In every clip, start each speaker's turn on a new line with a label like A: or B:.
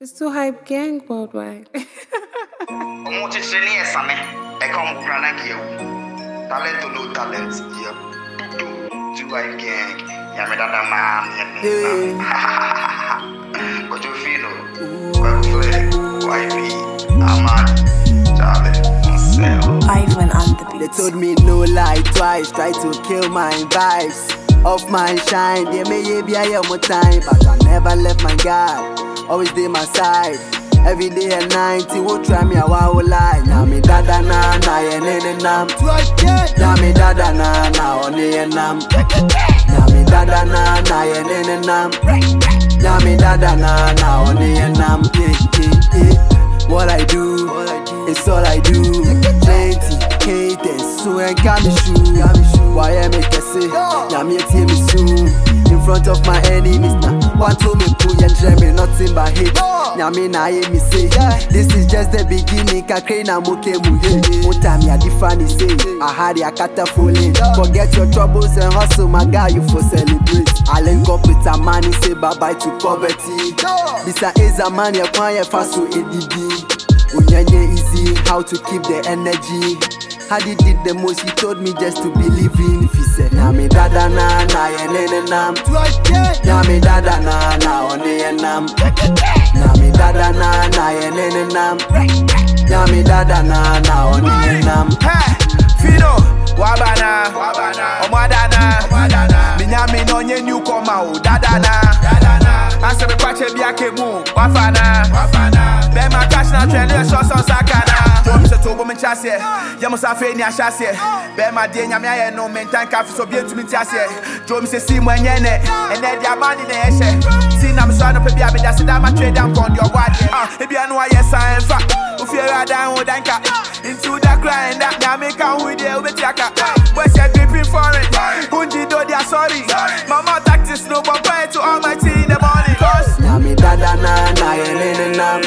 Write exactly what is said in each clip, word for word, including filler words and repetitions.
A: It's too hype gang worldwide.
B: Muchichini esame, ekon prana kieu. Talent to no talent, yeah. Do too hype gang. Yamedada man, yeah. But you feel no, well flag, Y P, Aman, Charlie, myself.
C: Ivan on the beat.
D: They told me no lie twice, try to kill my vibes. Off my shine, they may be a more time, but I never left my guard. Always dey my side. Every day and night, he won't try me a wow lie. Now me dada na na yene nam. Now me dada na na one nam. Now me dada na na yene nam. Now me dada na na one nam. What I do, it's all I do. Plenty haters, so I got me shoe. Why I make a say? Now me tear me soon. In front of my enemies now. Want to me pull and try me nothing but hate. Now me na hear me say, this is just the beginning. Kakre na moke muhe. One time ya different say, I had ya kata falling. Forget your troubles and hustle, my guy, you for celebrate. I link up with a man, he say bye bye to poverty. This is a man ya kwanya faso A D D. Unyenye easy, how to keep the energy. How he did the most, he told me just to believe in. If he said, na me dada na na yene nam. Na me dada na na one nam. Na me dada na na yene nam. Na me dada na na one nam.
E: Hey, Fido, wabana, omadana, minyami no nye newcomer o dadana. Ase me kwache biake mu, wafana. Be ma cash na trend, let's show some sakana. Don't say to woman chassis, yamusa fe ni ashasi. Be ma die nyame aye no mentan cafe so bien to me chassis. Drum say si mo nyene, and then dia man in the eshe. See na me so no pe bia be just that my trade down on your body. Ah, e bia no aye sign fa. O fear down o danka. Into the grind that na make am with you be tiaka. Boy say gripping for it. Unji do dia sorry. Mama tactics no but pray to Almighty in the morning. Cause
D: na me dada na na yene nam.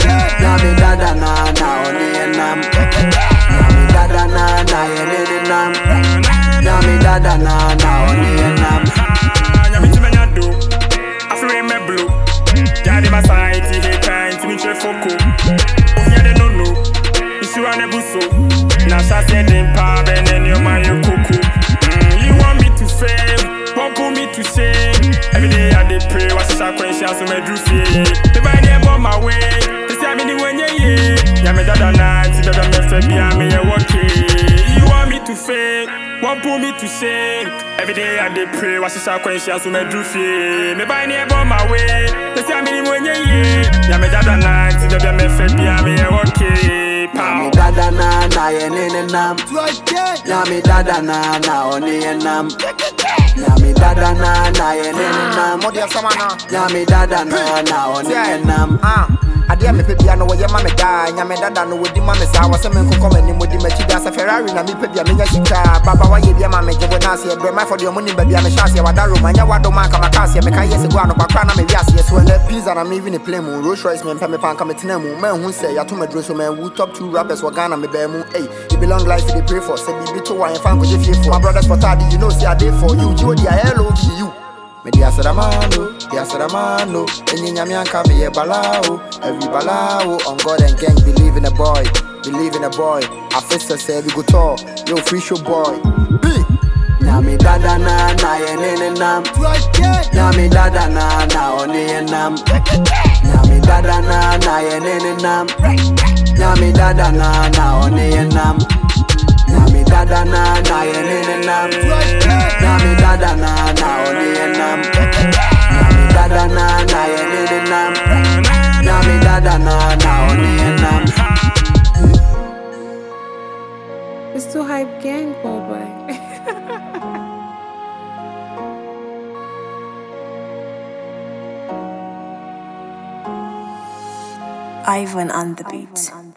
D: Na me dada na na one nam. Na me dada na na yene nam. Na me dada na na one nam.
F: Nyami ti menya do, afre me blue. Jadi my side, he trying to me tre foko. Onya de no no, isu ane buso. Na sha se dem pa ben en your man you kuku. You want me to fail, won't put me to shame. Every day I dey pray, what's the consequence so me do feel. The by dey on my way, they say me the when ye ye. Ya me dada na, ti dada me fe bia me ye okay. You want me to fail, won't put me to shame. Every day I dey pray, what's the consequence so me do feel. Me by dey on my way, they say me the when ye ye. Ya me dada na, ti dada me fe bia me ye okay.
D: Na me dada na na yene nam. Na me dada na na one nam. Na me dada na na yene nam. Na me dada na na one nam.
E: Adia me pebia no ye ma me da nya me dada no wodi ma me sa wa se me kokko me ni modi ma chi da sa Ferrari na me pebia me nya sika baba wa ye bia ma me jebo na se bre my for the money bia me shase wa da Roma nya wa do ma ka ma ka se me ka yes go anokwa kra na me wiase yes we na pizza na me even a play mu Rolls Royce me pay me pan ka me tena mu man hu se ya to me dro so man wu top two rappers wa Ghana me ba mu hey it belong life they pray for say bibi to wa fan ko je fie for my brothers for tad you know say I dey for you Jody I hello you me dia saramano, dia saramano. Enye nyame anka me ye balao, every balao. On God and gang, believe in a boy, believe in a boy. I fist say we go tall, yo free show boy. B.
D: Na me dada na na yene nam. Na me dada na na one nam. Na me dada na na yene nam. Na me dada na na one nam. Na me dada na na yene nam. Na me dada na na one nam. Na me dada na na yene nam. Na me dada na na one nam.
A: It's too hype gang worldwide.
C: Ivan on the beat.